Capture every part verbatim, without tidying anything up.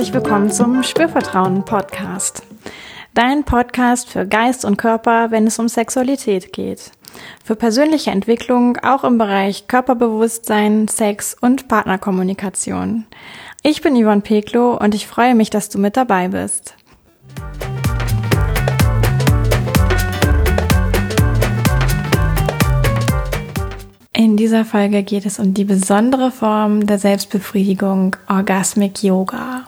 herzlich willkommen zum Spürvertrauen-Podcast. Dein Podcast für Geist und Körper, wenn es um Sexualität geht. Für persönliche Entwicklung auch im Bereich Körperbewusstsein, Sex und Partnerkommunikation. Ich bin Yvonne Peklo und ich freue mich, dass du mit dabei bist. In dieser Folge geht es um die besondere Form der Selbstbefriedigung, Orgasmic Yoga.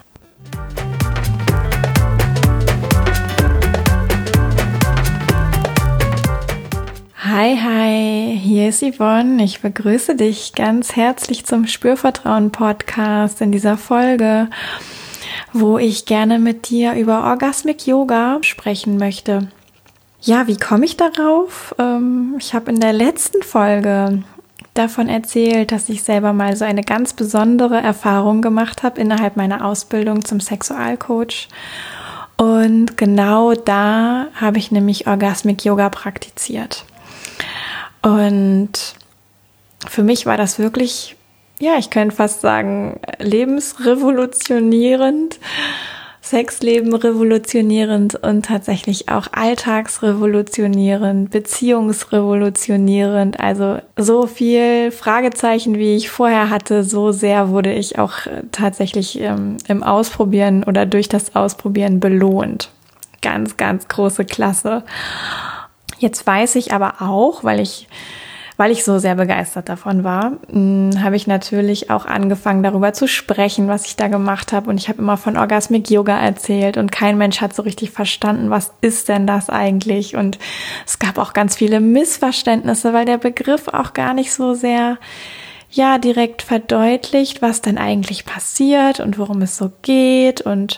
Hi, hi, hier ist Yvonne. Ich begrüße dich ganz herzlich zum Spürvertrauen-Podcast in dieser Folge, wo ich gerne mit dir über Orgasmic Yoga sprechen möchte. Ja, wie komme ich darauf? Ich habe in der letzten Folge davon erzählt, dass ich selber mal so eine ganz besondere Erfahrung gemacht habe innerhalb meiner Ausbildung zum Sexualcoach. Und genau da habe ich nämlich Orgasmic Yoga praktiziert. Und für mich war das wirklich, ja, ich könnte fast sagen, lebensrevolutionierend, Sexleben revolutionierend und tatsächlich auch alltagsrevolutionierend, beziehungsrevolutionierend. Also so viel Fragezeichen, wie ich vorher hatte, so sehr wurde ich auch tatsächlich ähm, im Ausprobieren oder durch das Ausprobieren belohnt. Ganz, ganz große Klasse. Jetzt weiß ich aber auch, weil ich Weil ich so sehr begeistert davon war, mh, habe ich natürlich auch angefangen, darüber zu sprechen, was ich da gemacht habe. Und ich habe immer von Orgasmic Yoga erzählt und kein Mensch hat so richtig verstanden, was ist denn das eigentlich? Und es gab auch ganz viele Missverständnisse, weil der Begriff auch gar nicht so sehr, ja, direkt verdeutlicht, was denn eigentlich passiert und worum es so geht. Und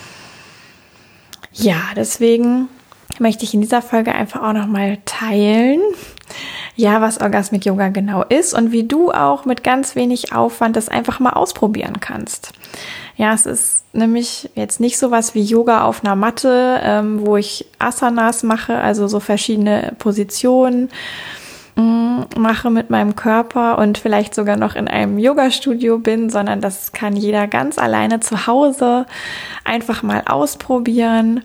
ja, deswegen möchte ich in dieser Folge einfach auch nochmal teilen, ja, was Orgasmic Yoga genau ist und wie du auch mit ganz wenig Aufwand das einfach mal ausprobieren kannst. Ja, es ist nämlich jetzt nicht sowas wie Yoga auf einer Matte, ähm, wo ich Asanas mache, also so verschiedene Positionen mh, mache mit meinem Körper und vielleicht sogar noch in einem Yoga-Studio bin, sondern das kann jeder ganz alleine zu Hause einfach mal ausprobieren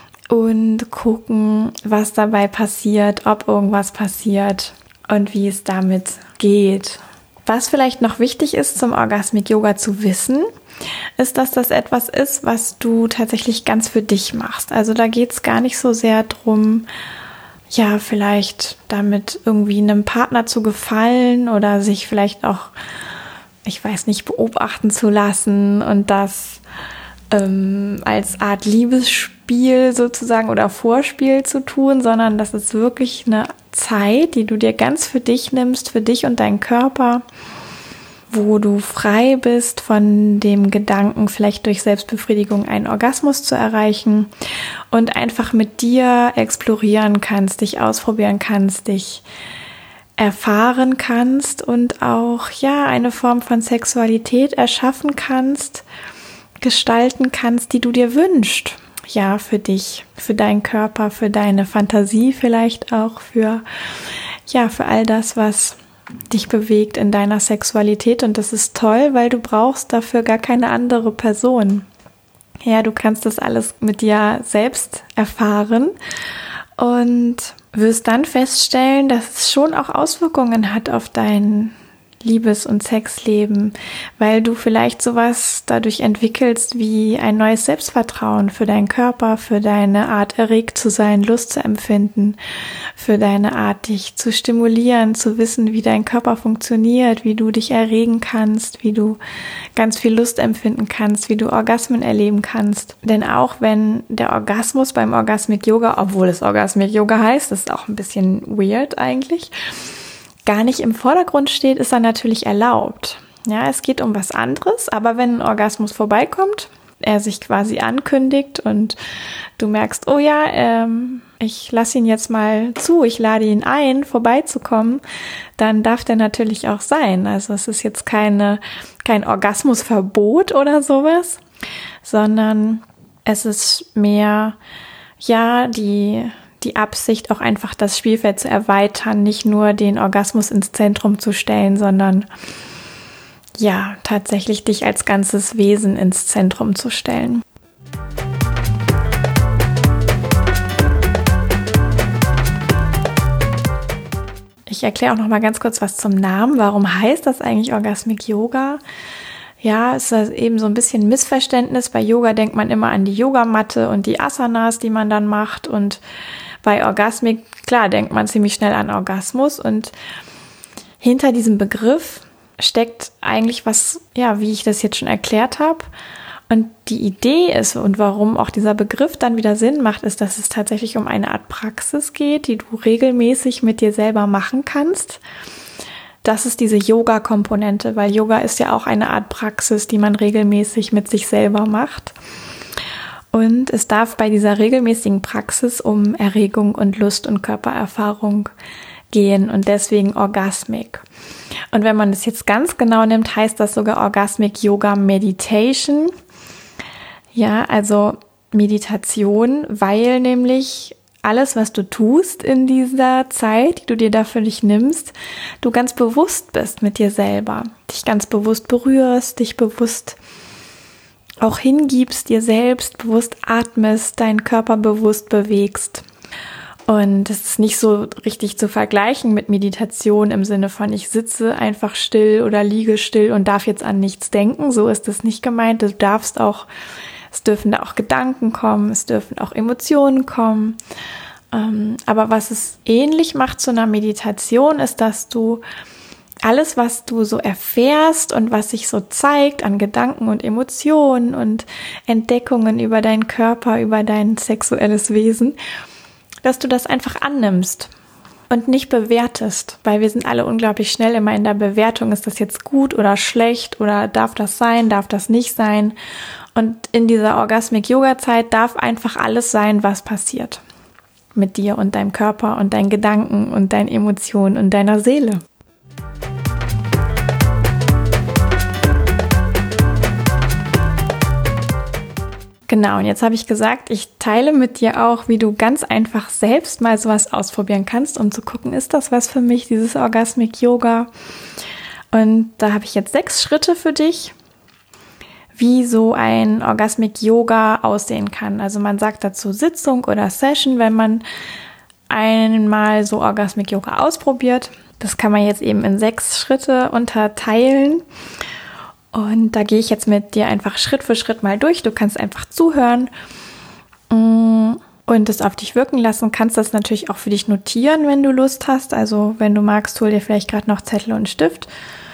und gucken, was dabei passiert, ob irgendwas passiert und wie es damit geht. Was vielleicht noch wichtig ist, zum Orgasmic Yoga zu wissen, ist, dass das etwas ist, was du tatsächlich ganz für dich machst. Also da geht es gar nicht so sehr drum, ja, vielleicht damit irgendwie einem Partner zu gefallen oder sich vielleicht auch, ich weiß nicht, beobachten zu lassen und das ähm, als Art Liebesspiel sozusagen oder Vorspiel zu tun, sondern das ist wirklich eine Zeit, die du dir ganz für dich nimmst, für dich und deinen Körper, wo du frei bist von dem Gedanken, vielleicht durch Selbstbefriedigung einen Orgasmus zu erreichen und einfach mit dir explorieren kannst, dich ausprobieren kannst, dich erfahren kannst und auch, ja, eine Form von Sexualität erschaffen kannst, gestalten kannst, die du dir wünschst. Ja, für dich, für deinen Körper, für deine Fantasie vielleicht auch, für, ja, für all das, was dich bewegt in deiner Sexualität. Und das ist toll, weil du brauchst dafür gar keine andere Person. Ja, du kannst das alles mit dir selbst erfahren und wirst dann feststellen, dass es schon auch Auswirkungen hat auf dein Liebes- und Sexleben, weil du vielleicht sowas dadurch entwickelst wie ein neues Selbstvertrauen für deinen Körper, für deine Art erregt zu sein, Lust zu empfinden, für deine Art dich zu stimulieren, zu wissen, wie dein Körper funktioniert, wie du dich erregen kannst, wie du ganz viel Lust empfinden kannst, wie du Orgasmen erleben kannst. Denn auch wenn der Orgasmus beim Orgasmic Yoga, obwohl es Orgasmic Yoga heißt, das ist auch ein bisschen weird eigentlich, gar nicht im Vordergrund steht, ist er natürlich erlaubt. Ja, es geht um was anderes, aber wenn ein Orgasmus vorbeikommt, er sich quasi ankündigt und du merkst, oh ja, ähm, ich lasse ihn jetzt mal zu, ich lade ihn ein, vorbeizukommen, dann darf der natürlich auch sein. Also es ist jetzt keine, kein Orgasmusverbot oder sowas, sondern es ist mehr, ja, die die Absicht, auch einfach das Spielfeld zu erweitern, nicht nur den Orgasmus ins Zentrum zu stellen, sondern ja, tatsächlich dich als ganzes Wesen ins Zentrum zu stellen. Ich erkläre auch noch mal ganz kurz was zum Namen. Warum heißt das eigentlich Orgasmic Yoga? Ja, es ist eben so ein bisschen Missverständnis. Bei Yoga denkt man immer an die Yogamatte und die Asanas, die man dann macht. Und bei Orgasmic, klar, denkt man ziemlich schnell an Orgasmus. Und hinter diesem Begriff steckt eigentlich was, ja, wie ich das jetzt schon erklärt habe. Und die Idee ist, und warum auch dieser Begriff dann wieder Sinn macht, ist, dass es tatsächlich um eine Art Praxis geht, die du regelmäßig mit dir selber machen kannst. Das ist diese Yoga-Komponente, weil Yoga ist ja auch eine Art Praxis, die man regelmäßig mit sich selber macht. Und es darf bei dieser regelmäßigen Praxis um Erregung und Lust und Körpererfahrung gehen und deswegen Orgasmic. Und wenn man das jetzt ganz genau nimmt, heißt das sogar Orgasmic Yoga Meditation. Ja, also Meditation, weil nämlich alles, was du tust in dieser Zeit, die du dir dafür nicht nimmst, du ganz bewusst bist mit dir selber, dich ganz bewusst berührst, dich bewusst auch hingibst, dir selbst bewusst atmest, deinen Körper bewusst bewegst. Und es ist nicht so richtig zu vergleichen mit Meditation im Sinne von, ich sitze einfach still oder liege still und darf jetzt an nichts denken. So ist es nicht gemeint. Du darfst auch, es dürfen da auch Gedanken kommen, es dürfen auch Emotionen kommen. Aber was es ähnlich macht zu einer Meditation, ist, dass du alles, was du so erfährst und was sich so zeigt an Gedanken und Emotionen und Entdeckungen über deinen Körper, über dein sexuelles Wesen, dass du das einfach annimmst und nicht bewertest, weil wir sind alle unglaublich schnell immer in der Bewertung, ist das jetzt gut oder schlecht oder darf das sein, darf das nicht sein. Und in dieser Orgasmic-Yoga-Zeit darf einfach alles sein, was passiert mit dir und deinem Körper und deinen Gedanken und deinen Emotionen und deiner Seele. Genau, und jetzt habe ich gesagt, ich teile mit dir auch, wie du ganz einfach selbst mal sowas ausprobieren kannst, um zu gucken, ist das was für mich, dieses Orgasmic Yoga? Und da habe ich jetzt sechs Schritte für dich, wie so ein Orgasmic Yoga aussehen kann. Also man sagt dazu Sitzung oder Session, wenn man einmal so Orgasmic Yoga ausprobiert. Das kann man jetzt eben in sechs Schritte unterteilen. Und da gehe ich jetzt mit dir einfach Schritt für Schritt mal durch. Du kannst einfach zuhören und es auf dich wirken lassen. Kannst das natürlich auch für dich notieren, wenn du Lust hast. Also wenn du magst, hol dir vielleicht gerade noch Zettel und Stift.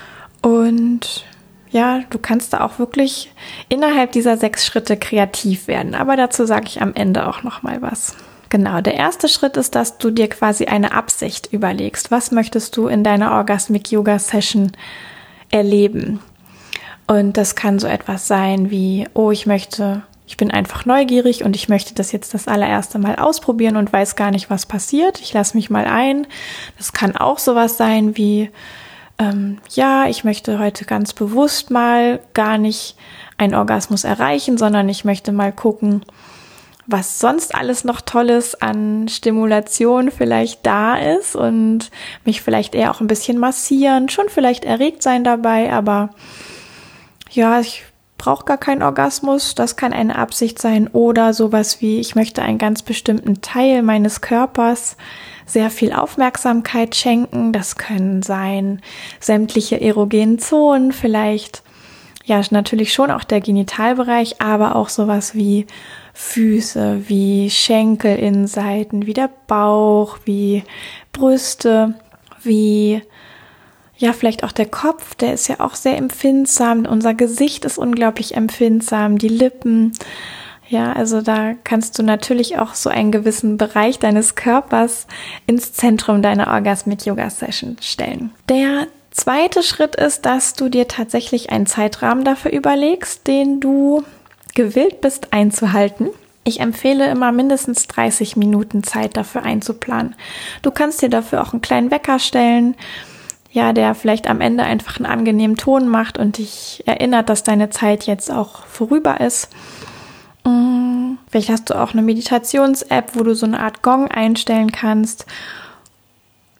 Und ja, du kannst da auch wirklich innerhalb dieser sechs Schritte kreativ werden. Aber dazu sage ich am Ende auch noch mal was. Genau, der erste Schritt ist, dass du dir quasi eine Absicht überlegst. Was möchtest du in deiner Orgasmic Yoga Session erleben? Und das kann so etwas sein wie, oh, ich möchte, ich bin einfach neugierig und ich möchte das jetzt das allererste Mal ausprobieren und weiß gar nicht, was passiert. Ich lasse mich mal ein. Das kann auch sowas sein wie, ähm, ja, ich möchte heute ganz bewusst mal gar nicht einen Orgasmus erreichen, sondern ich möchte mal gucken, was sonst alles noch Tolles an Stimulation vielleicht da ist und mich vielleicht eher auch ein bisschen massieren, schon vielleicht erregt sein dabei, aber ja, ich brauche gar keinen Orgasmus, das kann eine Absicht sein oder sowas wie, ich möchte einen ganz bestimmten Teil meines Körpers sehr viel Aufmerksamkeit schenken. Das können sein sämtliche erogenen Zonen, vielleicht, ja, natürlich schon auch der Genitalbereich, aber auch sowas wie Füße, wie Schenkelinnenseiten, wie der Bauch, wie Brüste, wie ja, vielleicht auch der Kopf, der ist ja auch sehr empfindsam. Unser Gesicht ist unglaublich empfindsam, die Lippen. Ja, also da kannst du natürlich auch so einen gewissen Bereich deines Körpers ins Zentrum deiner Orgasmic Yoga Session stellen. Der zweite Schritt ist, dass du dir tatsächlich einen Zeitrahmen dafür überlegst, den du gewillt bist einzuhalten. Ich empfehle immer mindestens dreißig Minuten Zeit dafür einzuplanen. Du kannst dir dafür auch einen kleinen Wecker stellen, ja, der vielleicht am Ende einfach einen angenehmen Ton macht und dich erinnert, dass deine Zeit jetzt auch vorüber ist. Vielleicht hast du auch eine Meditations-App, wo du so eine Art Gong einstellen kannst.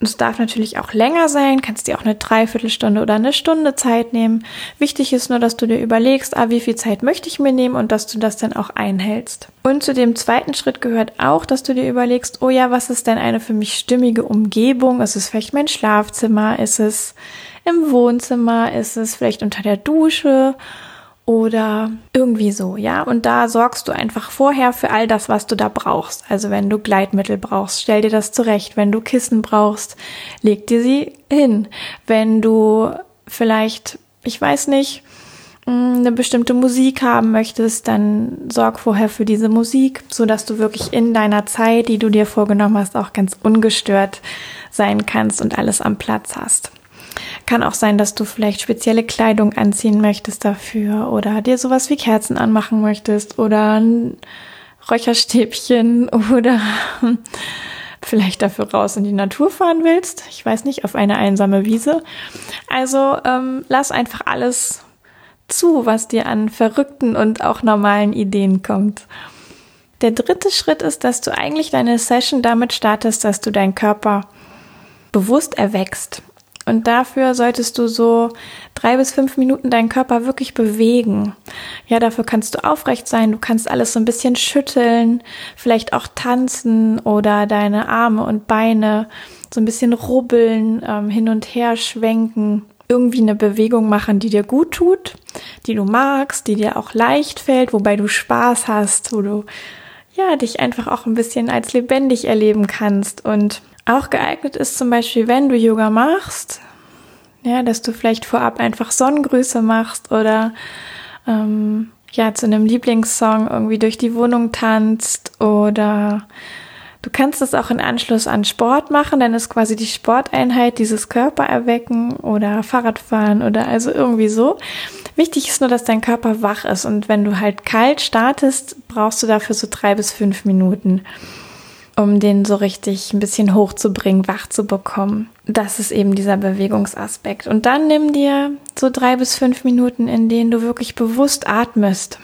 Es darf natürlich auch länger sein, kannst dir auch eine Dreiviertelstunde oder eine Stunde Zeit nehmen. Wichtig ist nur, dass du dir überlegst, ah, wie viel Zeit möchte ich mir nehmen und dass du das dann auch einhältst. Und zu dem zweiten Schritt gehört auch, dass du dir überlegst, oh ja, was ist denn eine für mich stimmige Umgebung? Ist es vielleicht mein Schlafzimmer? Ist es im Wohnzimmer? Ist es vielleicht unter der Dusche? Oder irgendwie so, ja. Und da sorgst du einfach vorher für all das, was du da brauchst. Also wenn du Gleitmittel brauchst, stell dir das zurecht. Wenn du Kissen brauchst, leg dir sie hin. Wenn du vielleicht, ich weiß nicht, eine bestimmte Musik haben möchtest, dann sorg vorher für diese Musik, sodass du wirklich in deiner Zeit, die du dir vorgenommen hast, auch ganz ungestört sein kannst und alles am Platz hast. Kann auch sein, dass du vielleicht spezielle Kleidung anziehen möchtest dafür oder dir sowas wie Kerzen anmachen möchtest oder ein Räucherstäbchen oder vielleicht dafür raus in die Natur fahren willst. Ich weiß nicht, auf eine einsame Wiese. Also ähm, lass einfach alles zu, was dir an verrückten und auch normalen Ideen kommt. Der dritte Schritt ist, dass du eigentlich deine Session damit startest, dass du deinen Körper bewusst erweckst. Und dafür solltest du so drei bis fünf Minuten deinen Körper wirklich bewegen. Ja, dafür kannst du aufrecht sein, du kannst alles so ein bisschen schütteln, vielleicht auch tanzen oder deine Arme und Beine so ein bisschen rubbeln, ähm, hin und her schwenken. Irgendwie eine Bewegung machen, die dir gut tut, die du magst, die dir auch leicht fällt, wobei du Spaß hast, wo du ja dich einfach auch ein bisschen als lebendig erleben kannst. Und auch geeignet ist zum Beispiel, wenn du Yoga machst, ja, dass du vielleicht vorab einfach Sonnengrüße machst oder ähm, ja zu einem Lieblingssong irgendwie durch die Wohnung tanzt oder du kannst es auch in Anschluss an Sport machen, dann ist quasi die Sporteinheit dieses Körpererwecken oder Fahrradfahren oder also irgendwie so. Wichtig ist nur, dass dein Körper wach ist und wenn du halt kalt startest, brauchst du dafür so drei bis fünf Minuten, um den so richtig ein bisschen hochzubringen, wach zu bekommen. Das ist eben dieser Bewegungsaspekt. Und dann nimm dir so drei bis fünf Minuten, in denen du wirklich bewusst atmest.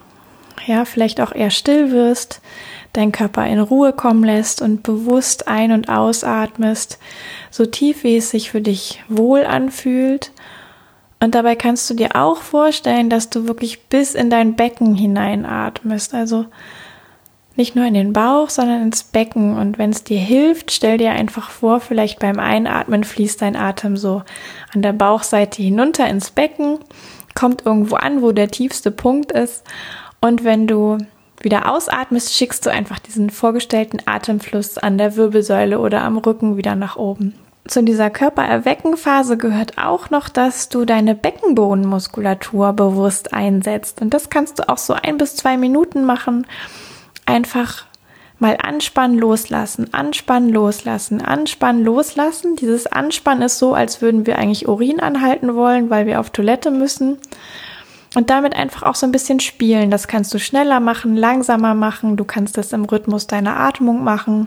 Ja, vielleicht auch eher still wirst, deinen Körper in Ruhe kommen lässt und bewusst ein- und ausatmest, so tief wie es sich für dich wohl anfühlt. Und dabei kannst du dir auch vorstellen, dass du wirklich bis in dein Becken hineinatmest, also nicht nur in den Bauch, sondern ins Becken. Und wenn es dir hilft, stell dir einfach vor, vielleicht beim Einatmen fließt dein Atem so an der Bauchseite hinunter ins Becken, kommt irgendwo an, wo der tiefste Punkt ist. Und wenn du wieder ausatmest, schickst du einfach diesen vorgestellten Atemfluss an der Wirbelsäule oder am Rücken wieder nach oben. Zu dieser Körpererweckenphase gehört auch noch, dass du deine Beckenbodenmuskulatur bewusst einsetzt. Und das kannst du auch so ein bis zwei Minuten machen. Einfach mal anspannen, loslassen, anspannen, loslassen, anspannen, loslassen. Dieses Anspannen ist so, als würden wir eigentlich Urin anhalten wollen, weil wir auf Toilette müssen. Und damit einfach auch so ein bisschen spielen. Das kannst du schneller machen, langsamer machen. Du kannst das im Rhythmus deiner Atmung machen.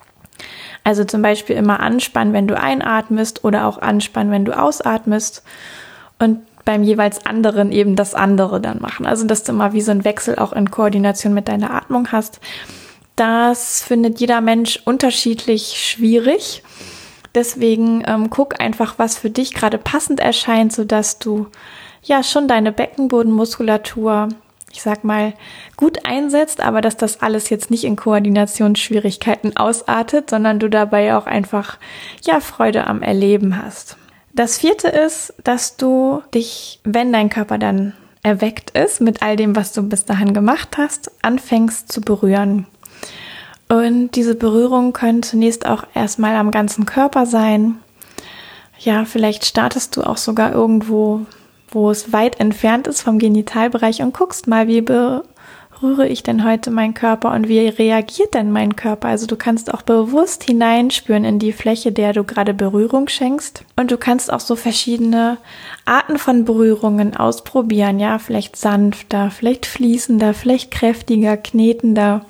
Also zum Beispiel immer anspannen, wenn du einatmest oder auch anspannen, wenn du ausatmest. Und beim jeweils anderen eben das andere dann machen. Also dass du immer wie so einen Wechsel auch in Koordination mit deiner Atmung hast. Das findet jeder Mensch unterschiedlich schwierig. Deswegen ähm, guck einfach, was für dich gerade passend erscheint, sodass du ja schon deine Beckenbodenmuskulatur, ich sag mal, gut einsetzt, aber dass das alles jetzt nicht in Koordinationsschwierigkeiten ausartet, sondern du dabei auch einfach ja Freude am Erleben hast. Das vierte ist, dass du dich, wenn dein Körper dann erweckt ist, mit all dem, was du bis dahin gemacht hast, anfängst zu berühren. Und diese Berührungen können zunächst auch erstmal am ganzen Körper sein. Ja, vielleicht startest du auch sogar irgendwo, wo es weit entfernt ist vom Genitalbereich und guckst mal, wie berühre ich denn heute meinen Körper und wie reagiert denn mein Körper? Also du kannst auch bewusst hineinspüren in die Fläche, der du gerade Berührung schenkst. Und du kannst auch so verschiedene Arten von Berührungen ausprobieren. Ja, vielleicht sanfter, vielleicht fließender, vielleicht kräftiger, knetender.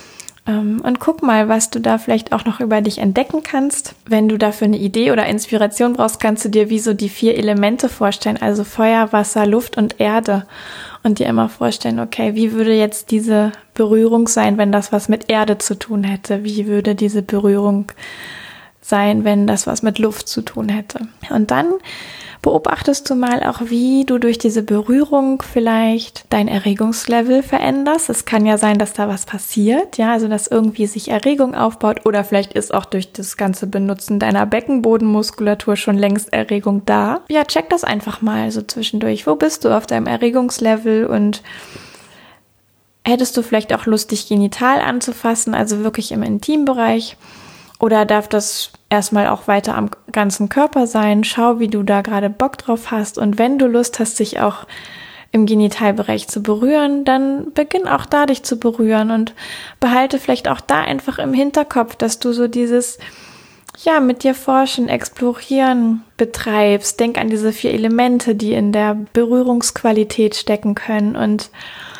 Und guck mal, was du da vielleicht auch noch über dich entdecken kannst. Wenn du dafür eine Idee oder Inspiration brauchst, kannst du dir wie so die vier Elemente vorstellen, also Feuer, Wasser, Luft und Erde. Und dir immer vorstellen, okay, wie würde jetzt diese Berührung sein, wenn das was mit Erde zu tun hätte? Wie würde diese Berührung sein, wenn das was mit Luft zu tun hätte. Und dann beobachtest du mal auch, wie du durch diese Berührung vielleicht dein Erregungslevel veränderst. Es kann ja sein, dass da was passiert, ja, also dass irgendwie sich Erregung aufbaut oder vielleicht ist auch durch das ganze Benutzen deiner Beckenbodenmuskulatur schon längst Erregung da. Ja, check das einfach mal so zwischendurch. Wo bist du auf deinem Erregungslevel und hättest du vielleicht auch Lust, dich genital anzufassen, also wirklich im Intimbereich? Oder darf das erstmal auch weiter am ganzen Körper sein? Schau, wie du da gerade Bock drauf hast. Und wenn du Lust hast, dich auch im Genitalbereich zu berühren, dann beginn auch da, dich zu berühren und behalte vielleicht auch da einfach im Hinterkopf, dass du so dieses, ja, mit dir forschen, explorieren betreibst. Denk an diese vier Elemente, die in der Berührungsqualität stecken können und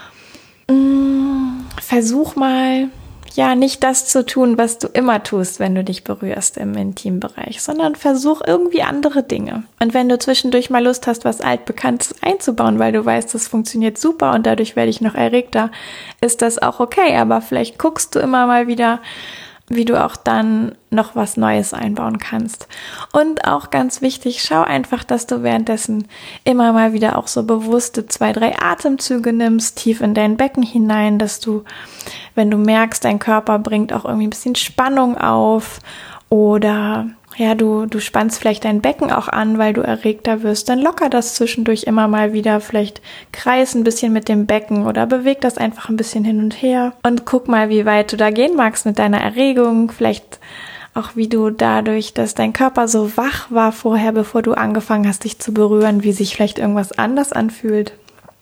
mh, versuch mal, ja, nicht das zu tun, was du immer tust, wenn du dich berührst im Intimbereich, sondern versuch irgendwie andere Dinge. Und wenn du zwischendurch mal Lust hast, was Altbekanntes einzubauen, weil du weißt, das funktioniert super und dadurch werde ich noch erregter, ist das auch okay. Aber vielleicht guckst du immer mal wieder, wie du auch dann noch was Neues einbauen kannst. Und auch ganz wichtig, schau einfach, dass du währenddessen immer mal wieder auch so bewusste zwei, drei Atemzüge nimmst, tief in dein Becken hinein, dass du, wenn du merkst, dein Körper bringt auch irgendwie ein bisschen Spannung auf oder ja, du, du spannst vielleicht dein Becken auch an, weil du erregter wirst, dann locker das zwischendurch immer mal wieder, vielleicht kreis ein bisschen mit dem Becken oder beweg das einfach ein bisschen hin und her und guck mal, wie weit du da gehen magst mit deiner Erregung, vielleicht auch wie du dadurch, dass dein Körper so wach war vorher, bevor du angefangen hast, dich zu berühren, wie sich vielleicht irgendwas anders anfühlt.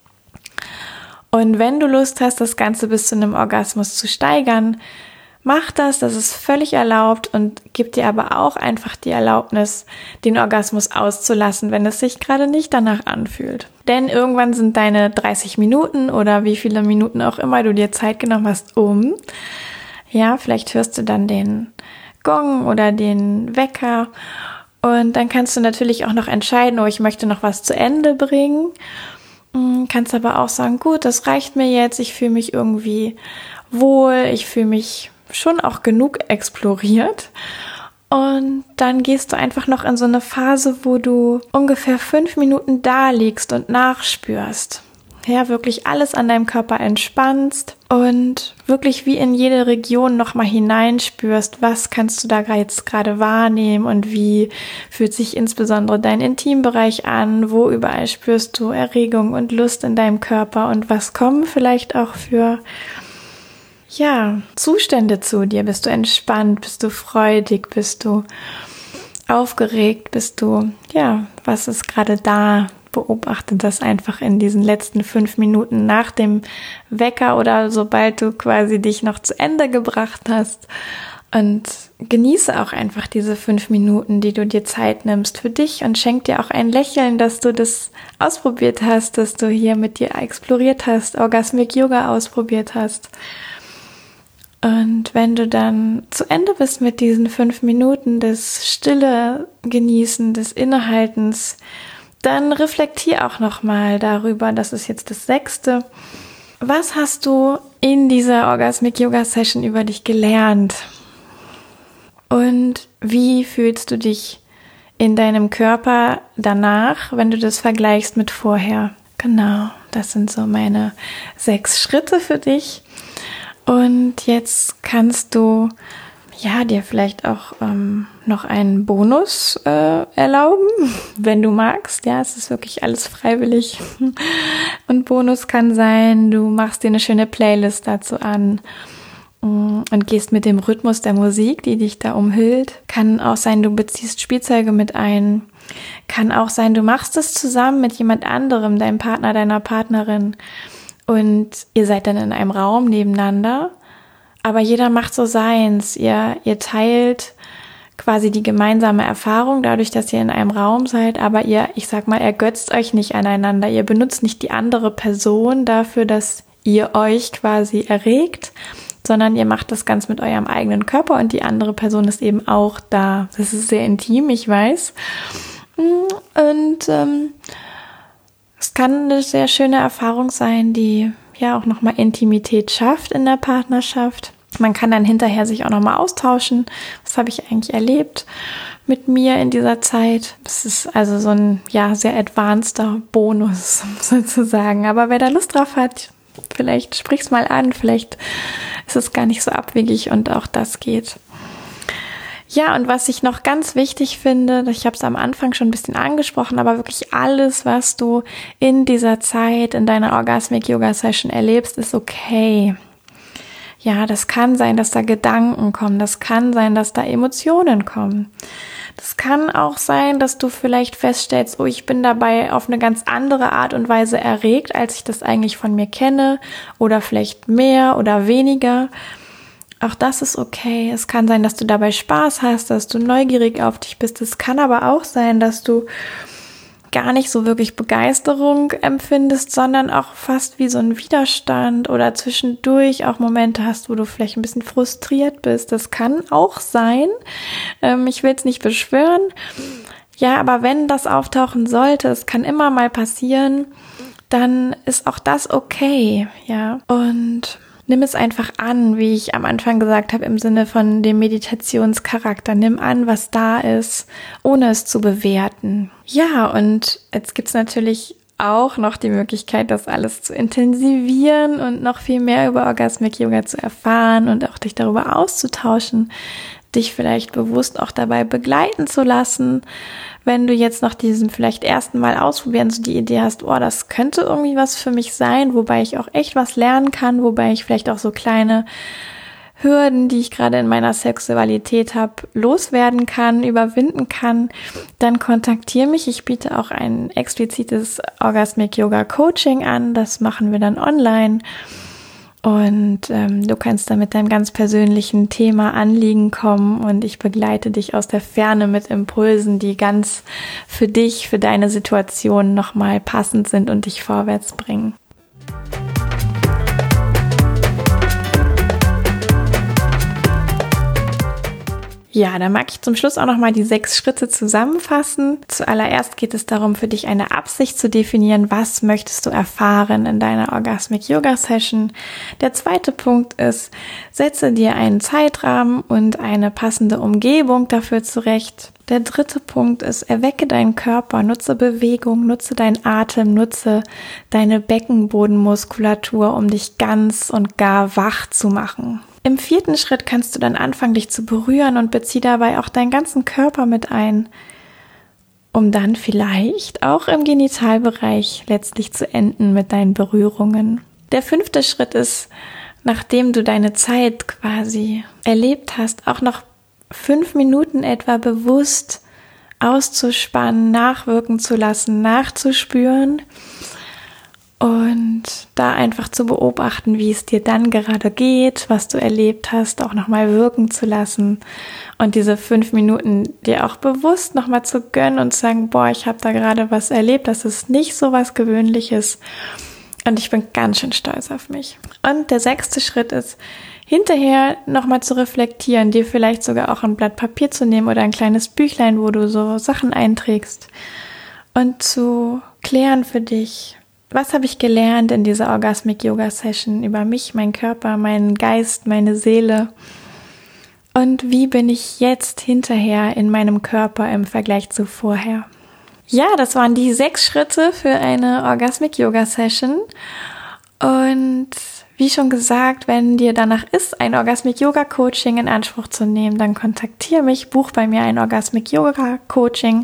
Und wenn du Lust hast, das Ganze bis zu einem Orgasmus zu steigern, mach das, das ist völlig erlaubt und gib dir aber auch einfach die Erlaubnis, den Orgasmus auszulassen, wenn es sich gerade nicht danach anfühlt. Denn irgendwann sind deine dreißig Minuten oder wie viele Minuten auch immer du dir Zeit genommen hast, um. Ja, vielleicht hörst du dann den Gong oder den Wecker und dann kannst du natürlich auch noch entscheiden, oh, ich möchte noch was zu Ende bringen. Kannst aber auch sagen, gut, das reicht mir jetzt, ich fühle mich irgendwie wohl, ich fühle mich schon auch genug exploriert und dann gehst du einfach noch in so eine Phase, wo du ungefähr fünf Minuten da liegst und nachspürst. Ja, wirklich alles an deinem Körper entspannst und wirklich wie in jede Region nochmal hineinspürst, was kannst du da jetzt gerade wahrnehmen und wie fühlt sich insbesondere dein Intimbereich an, wo überall spürst du Erregung und Lust in deinem Körper und was kommen vielleicht auch für ja, Zustände zu dir. Bist du entspannt, bist du freudig, bist du aufgeregt, bist du, ja, was ist gerade da? Beobachte das einfach in diesen letzten fünf Minuten nach dem Wecker oder sobald du quasi dich noch zu Ende gebracht hast und genieße auch einfach diese fünf Minuten, die du dir Zeit nimmst für dich und schenk dir auch ein Lächeln, dass du das ausprobiert hast, dass du hier mit dir exploriert hast, Orgasmic Yoga ausprobiert hast. Und wenn du dann zu Ende bist mit diesen fünf Minuten des Stille Genießen, des Innehaltens, dann reflektier auch nochmal darüber, das ist jetzt das sechste. Was hast du in dieser Orgasmic Yoga Session über dich gelernt? Und wie fühlst du dich in deinem Körper danach, wenn du das vergleichst mit vorher? Genau, das sind so meine sechs Schritte für dich. Und jetzt kannst du ja dir vielleicht auch ähm, noch einen Bonus äh, erlauben, wenn du magst. Ja, es ist wirklich alles freiwillig. Und Bonus kann sein, du machst dir eine schöne Playlist dazu an und gehst mit dem Rhythmus der Musik, die dich da umhüllt. Kann auch sein, du beziehst Spielzeuge mit ein. Kann auch sein, du machst es zusammen mit jemand anderem, deinem Partner, deiner Partnerin. Und ihr seid dann in einem Raum nebeneinander. Aber jeder macht so seins. Ihr, ihr teilt quasi die gemeinsame Erfahrung, dadurch, dass ihr in einem Raum seid. Aber ihr, ich sag mal, ergötzt euch nicht aneinander. Ihr benutzt nicht die andere Person dafür, dass ihr euch quasi erregt, sondern ihr macht das ganz mit eurem eigenen Körper und die andere Person ist eben auch da. Das ist sehr intim, ich weiß. Und ähm, es kann eine sehr schöne Erfahrung sein, die ja auch nochmal Intimität schafft in der Partnerschaft. Man kann dann hinterher sich auch nochmal austauschen. Was habe ich eigentlich erlebt mit mir in dieser Zeit? Das ist also so ein, ja, sehr advanceder Bonus sozusagen. Aber wer da Lust drauf hat, vielleicht sprich's mal an. Vielleicht ist es gar nicht so abwegig und auch das geht. Ja, und was ich noch ganz wichtig finde, ich habe es am Anfang schon ein bisschen angesprochen, aber wirklich alles, was du in dieser Zeit, in deiner Orgasmic Yoga Session erlebst, ist okay. Ja, das kann sein, dass da Gedanken kommen, das kann sein, dass da Emotionen kommen. Das kann auch sein, dass du vielleicht feststellst, oh, ich bin dabei auf eine ganz andere Art und Weise erregt, als ich das eigentlich von mir kenne, oder vielleicht mehr oder weniger. Auch das ist okay. Es kann sein, dass du dabei Spaß hast, dass du neugierig auf dich bist. Es kann aber auch sein, dass du gar nicht so wirklich Begeisterung empfindest, sondern auch fast wie so ein Widerstand oder zwischendurch auch Momente hast, wo du vielleicht ein bisschen frustriert bist. Das kann auch sein. Ähm, ich will es nicht beschwören. Ja, aber wenn das auftauchen sollte, es kann immer mal passieren, dann ist auch das okay. Ja, und nimm es einfach an, wie ich am Anfang gesagt habe, im Sinne von dem Meditationscharakter. Nimm an, was da ist, ohne es zu bewerten. Ja, und jetzt gibt's natürlich auch noch die Möglichkeit, das alles zu intensivieren und noch viel mehr über Orgasmic Yoga zu erfahren und auch dich darüber auszutauschen, dich vielleicht bewusst auch dabei begleiten zu lassen, wenn du jetzt nach diesem vielleicht ersten Mal ausprobieren so die Idee hast, oh, das könnte irgendwie was für mich sein, wobei ich auch echt was lernen kann, wobei ich vielleicht auch so kleine Hürden, die ich gerade in meiner Sexualität habe, loswerden kann, überwinden kann, dann kontaktiere mich. Ich biete auch ein explizites Orgasmic Yoga Coaching an, das machen wir dann online. Und ähm, du kannst da mit deinem ganz persönlichen Thema Anliegen kommen und ich begleite dich aus der Ferne mit Impulsen, die ganz für dich, für deine Situation nochmal passend sind und dich vorwärts bringen. Ja, da mag ich zum Schluss auch nochmal die sechs Schritte zusammenfassen. Zuallererst geht es darum, für dich eine Absicht zu definieren, was möchtest du erfahren in deiner Orgasmic Yoga Session. Der zweite Punkt ist, setze dir einen Zeitrahmen und eine passende Umgebung dafür zurecht. Der dritte Punkt ist, erwecke deinen Körper, nutze Bewegung, nutze deinen Atem, nutze deine Beckenbodenmuskulatur, um dich ganz und gar wach zu machen. Im vierten Schritt kannst du dann anfangen, dich zu berühren und bezieh dabei auch deinen ganzen Körper mit ein, um dann vielleicht auch im Genitalbereich letztlich zu enden mit deinen Berührungen. Der fünfte Schritt ist, nachdem du deine Zeit quasi erlebt hast, auch noch fünf Minuten etwa bewusst auszuspannen, nachwirken zu lassen, nachzuspüren und da einfach zu beobachten, wie es dir dann gerade geht, was du erlebt hast, auch nochmal wirken zu lassen und diese fünf Minuten dir auch bewusst nochmal zu gönnen und zu sagen, boah, ich habe da gerade was erlebt, das ist nicht so was Gewöhnliches und ich bin ganz schön stolz auf mich. Und der sechste Schritt ist, hinterher nochmal zu reflektieren, dir vielleicht sogar auch ein Blatt Papier zu nehmen oder ein kleines Büchlein, wo du so Sachen einträgst und zu klären für dich, was habe ich gelernt in dieser Orgasmic Yoga Session über mich, meinen Körper, meinen Geist, meine Seele und wie bin ich jetzt hinterher in meinem Körper im Vergleich zu vorher. Ja, das waren die sechs Schritte für eine Orgasmic Yoga Session und wie schon gesagt, wenn dir danach ist, ein Orgasmic Yoga Coaching in Anspruch zu nehmen, dann kontaktiere mich, buch bei mir ein Orgasmic Yoga Coaching.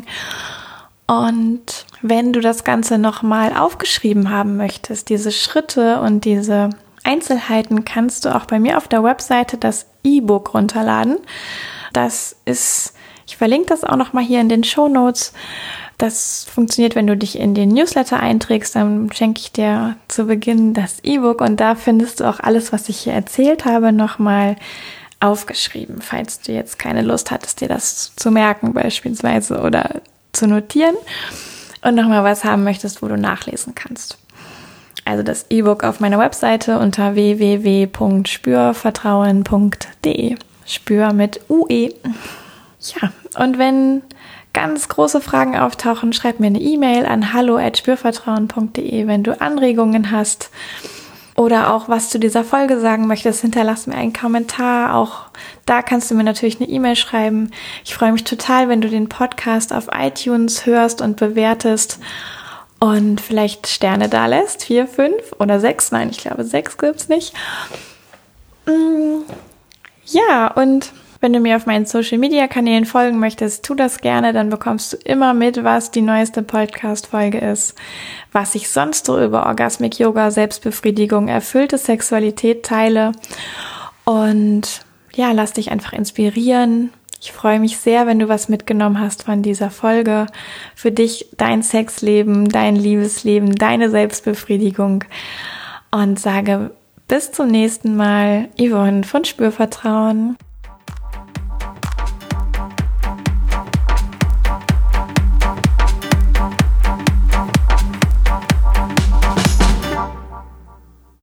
Und wenn du das Ganze nochmal aufgeschrieben haben möchtest, diese Schritte und diese Einzelheiten, kannst du auch bei mir auf der Webseite das E-Book runterladen. Das ist, ich verlinke das auch nochmal hier in den Shownotes. Das funktioniert, wenn du dich in den Newsletter einträgst, dann schenke ich dir zu Beginn das E-Book und da findest du auch alles, was ich hier erzählt habe, nochmal aufgeschrieben, falls du jetzt keine Lust hattest, dir das zu merken beispielsweise oder zu notieren und nochmal was haben möchtest, wo du nachlesen kannst. Also das E-Book auf meiner Webseite unter w w w punkt spürvertrauen punkt d e. Spür mit U E. Ja, und wenn ganz große Fragen auftauchen, schreib mir eine E-Mail an hallo at spürvertrauen punkt d e, wenn du Anregungen hast. oder auch was zu dieser Folge sagen möchtest, hinterlass mir einen Kommentar. Auch da kannst du mir natürlich eine E-Mail schreiben. Ich freue mich total, wenn du den Podcast auf iTunes hörst und bewertest und vielleicht Sterne da lässt. Vier, fünf oder sechs. Nein, ich glaube, sechs gibt's nicht. Ja, und wenn du mir auf meinen Social-Media-Kanälen folgen möchtest, tu das gerne, dann bekommst du immer mit, was die neueste Podcast-Folge ist, was ich sonst so über Orgasmic Yoga, Selbstbefriedigung, erfüllte Sexualität teile. Und ja, lass dich einfach inspirieren. Ich freue mich sehr, wenn du was mitgenommen hast von dieser Folge. Für dich, dein Sexleben, dein Liebesleben, deine Selbstbefriedigung. Und sage bis zum nächsten Mal, Yvonne von Spürvertrauen.